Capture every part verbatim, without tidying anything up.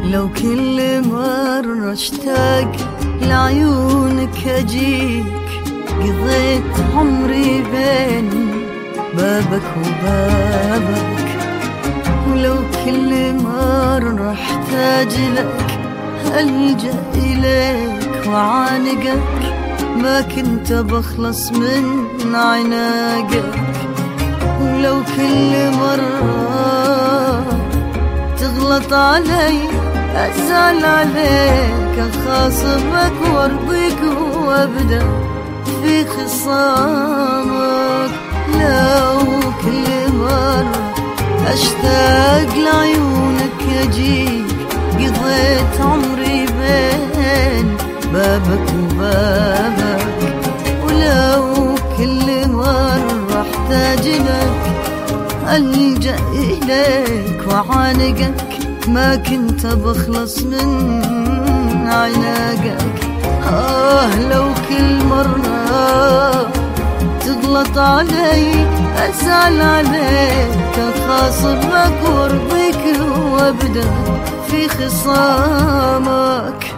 لو كل مرة اشتاق لعيونك اجيك، قضيت عمري بين بابك وبابك. ولو كل مرة احتاج لك ألجأ إليك وعانقك، ما كنت بخلص من عناقك. ولو كل مرة تغلط علي أزعل عليك، أخاصمك وارضيك وابدأ في خصامك. لو كل مرة أشتاق لعيونك أجيك، قضيت عمري بين بابك وبابك. ولو كل مرة احتاج لك ألجأ إليك وعانقك، ما كنت بخلص من عناقك. آه لو كل مرة تغلط علي أزعل عليك، أخاصمك وارضيك وابدأ في خصامك.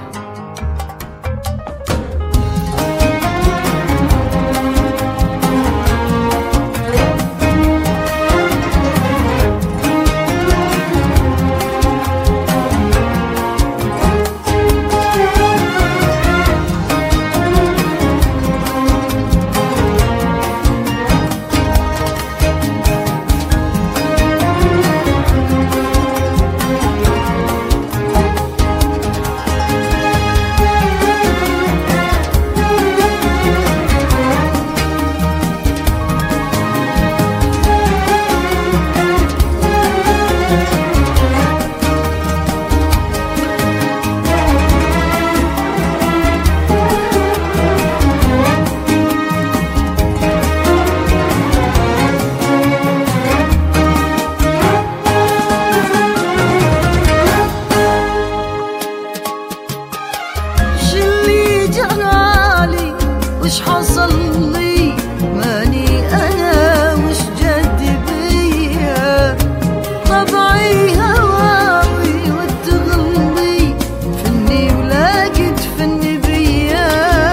وش حصل لي ماني أنا، وش جد بيا طبعي هواوي وتغلي فني ولاقت فني بيا.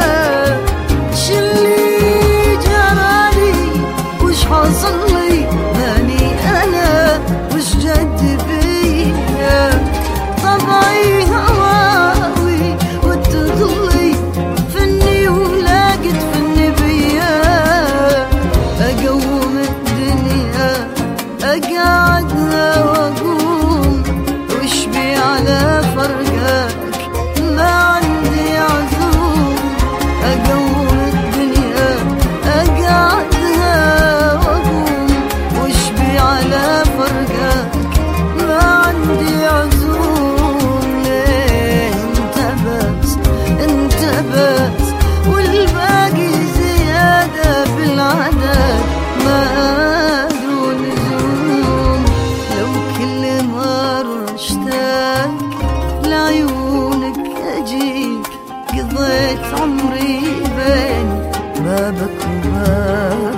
شلي جرالي وش حصل لي ماني أنا، وش جد بيا طبعي هواوي وتغلي فني ولاقت فني بيا. أقوم الدنيا أقعدها وأقوم، وش بي على فرقك ما عندي عزوم. أقوم الدنيا أقعدها وأقوم، وش بي على فرقك ما عندي عزوم. ليه انت بس انت بس والباقي زيادة في العدد ما دون لزوم. لو كل مرة اشتاق لعيونك أجيك، قضيت عمري بين بابك وبابك.